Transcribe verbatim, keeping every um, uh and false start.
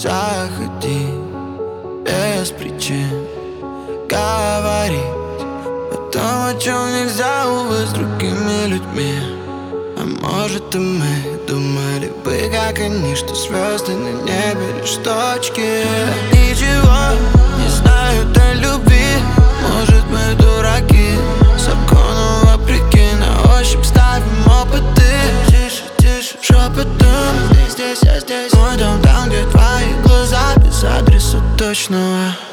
заходи без причин говорить о том, о чем нельзя, увы, с другими людьми. А может, и мы думали бы, как они, что звезды на небе лишь точки. Ничего не знают о любви, может, мы дураки, закону вопреки, на ощупь ставим опыты. Тише, тише, шепотом, здесь, здесь, я здесь. Мой дом там, где твои глаза, без адреса точного.